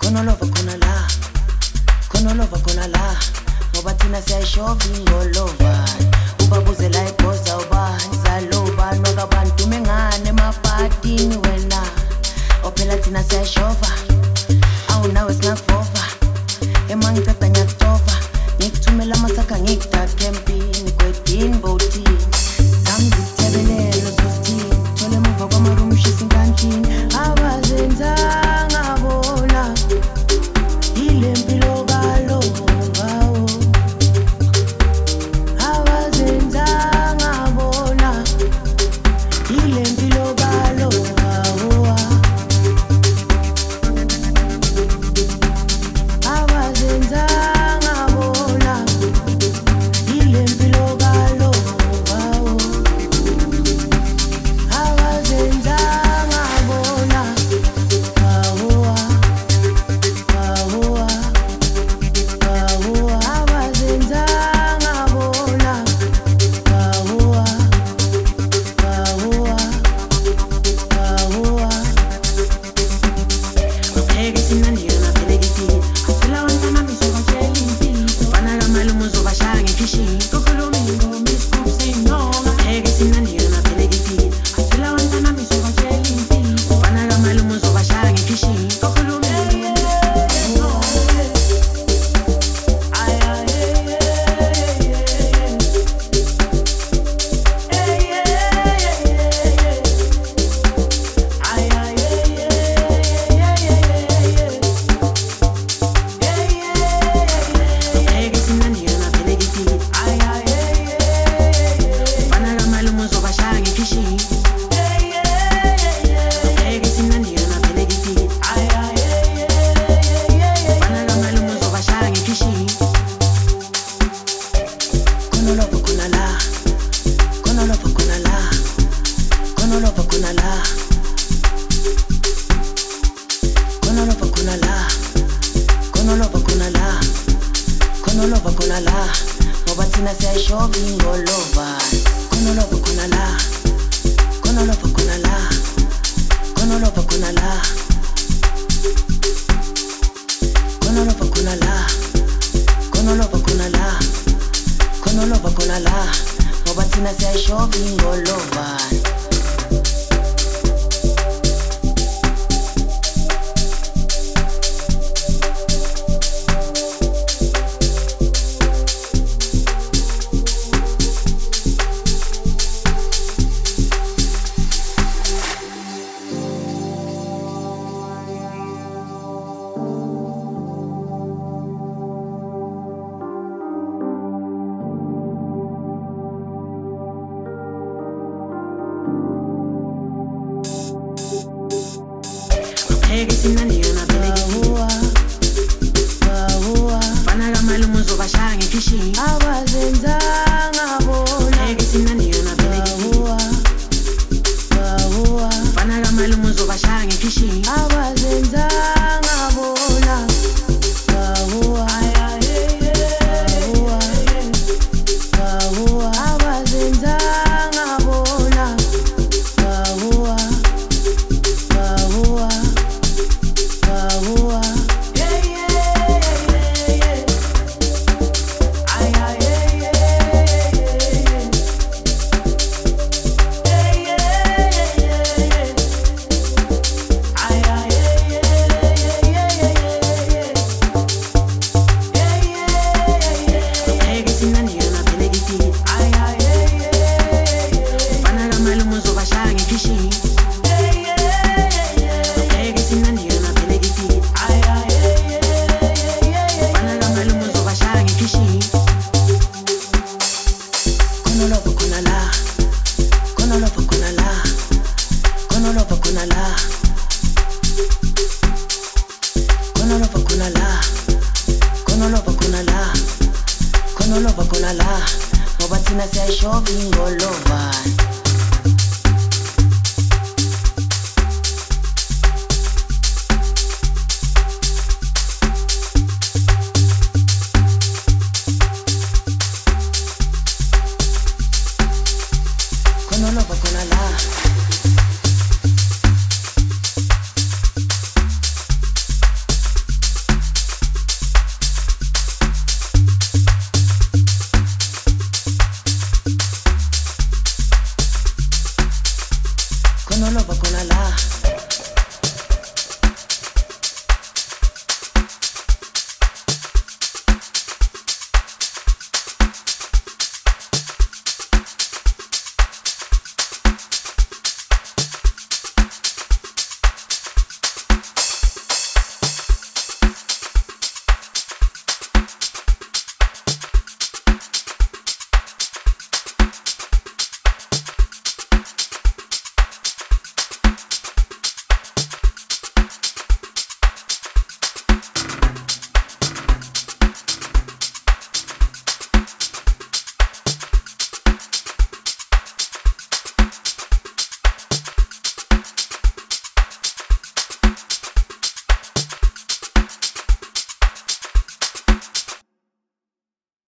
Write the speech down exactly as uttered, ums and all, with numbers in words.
khonolova khona la, khonolova khona la, ngoba thina siyayishova ingolova. Ubabuzela ibhoza ubani zaloba nokabantu mengane emapatini wena. Ophela thina siyayishova, awunawe singakuvova. Emangiceda ngiyakutova, ngikuthumela amasaka ngikudake empini kwedini bowtini. Zami zikuthebelela zozithini, thole emuva kwamarumu ushisa inkantini. Abazenzanga bona ile mpilo kalova. Abazenzanga bona ile mpilo kalova. Abazenzanga bona ile mpilo kalova. Abazenzanga bona awa awa awa. Abazenzanga bona awa awa awa. Upheke sinandi yona pelekithini, asila wantana misovashela impilo. Bana kamalumo uzobashaya ngekhishini, kukhuluma ingoma isigubhu siyinonga. Upheke sinandi yona pelekithini, asila wantana misovashela impilo. Bana kamalumo uzobashaya ngekhishini, kukhuluma ingoma ay ay ngoba thina siyayishova ingolova. Khonolova khona la, khonolova khona la, khonolova khona la, khonolova khona la, khonolova khona la, khonolova khona la, ngoba thina siyayishova ingolova. Upheke sinandi yona pelekithini, bana kamalumo uzobashaya ngekhishini. Abazenzanga bona upheke sinandi yona pelekithini, bana kamalumo uzobashaya ngekhishini. Abazenzanga bona awa awa. Abazenzanga bona awa awa awa. Ay ay upheke sinandi yona pelekithini, bana kamalumo uzobashaya ngekhishini. Upheke sinandi yona pelekithini, bana kamalumo uzobashaya ngekhishini. Khonolova khona la, khonolova khona la, khonolova khona la, khonolova khona la, khonolova khona la, khonolova khona la, ngoba thina siyayishova ingolova.